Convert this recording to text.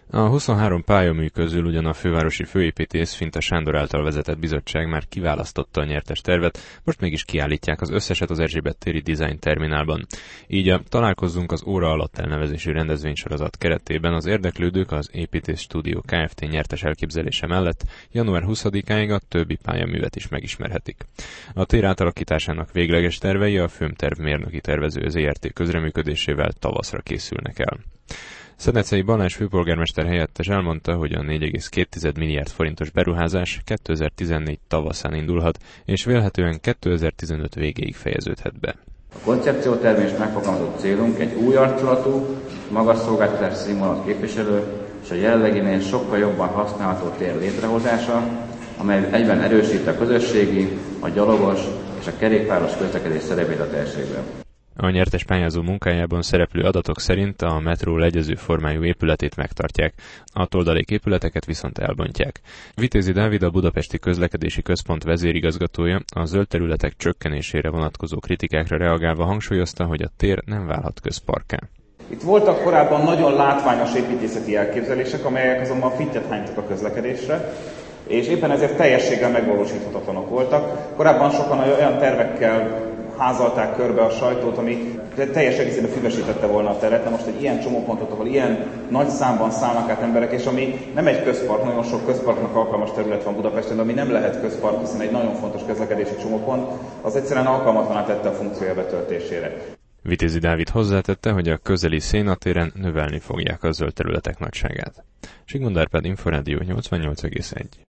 A 23 pályamű közül ugyan a fővárosi főépítész Finta Sándor által vezetett bizottság már kiválasztotta a nyertes tervet, most mégis kiállítják az összeset az Erzsébet téri Design Terminálban. Így a Találkozzunk az óra alatt elnevezésű rendezvénysorozat keretében az érdeklődők az Építész Stúdió Kft. Nyertes elképzelése mellett január 20-áig a többi pályaművet is megismerhetik. A tér átalakításának végleges tervei a Főmterv mérnöki tervező ZRT közreműködésével tavaszra készülnek el. Szenecei Balázs főpolgármester helyettes elmondta, hogy a 4,2 milliárd forintos beruházás 2014 tavaszán indulhat, és vélhetően 2015 végéig fejeződhet be. A koncepciótervben is megfogalmazott célunk egy új arculatú, magas szolgáltatási színvonalat képviselő és a jelenleginél sokkal jobban használható tér létrehozása, amely egyben erősíti a közösségi, a gyalogos és a kerékpáros közlekedés szerepét a térségben. A nyertes pályázó munkájában szereplő adatok szerint a metró legyező formájú épületét megtartják, a toldalék épületeket viszont elbontják. Vitézi Dávid, a Budapesti Közlekedési Központ vezérigazgatója a zöld területek csökkenésére vonatkozó kritikákra reagálva hangsúlyozta, hogy a tér nem válhat közparkká. Itt voltak korábban nagyon látványos építészeti elképzelések, amelyek azonban fittyet hánytak a közlekedésre, és éppen ezért teljességgel megvalósíthatatlanok voltak. Korábban sokan olyan tervekkel házalták körbe a sajtót, ami teljes egészében füvesítette volna a teret. Na most egy ilyen csomópontot, ahol ilyen nagy számban szállnak át emberek, és ami nem egy közpark, nagyon sok közparknak alkalmas terület van Budapesten, de ami nem lehet közpark, hiszen egy nagyon fontos közlekedési csomópont, az egyszerűen alkalmatlaná tette a funkciója betöltésére. Vitézi Dávid hozzátette, hogy a közeli szénatéren növelni fogják a zöld területek nagyságát. Sigmund Árpád, Inforádió 88,1.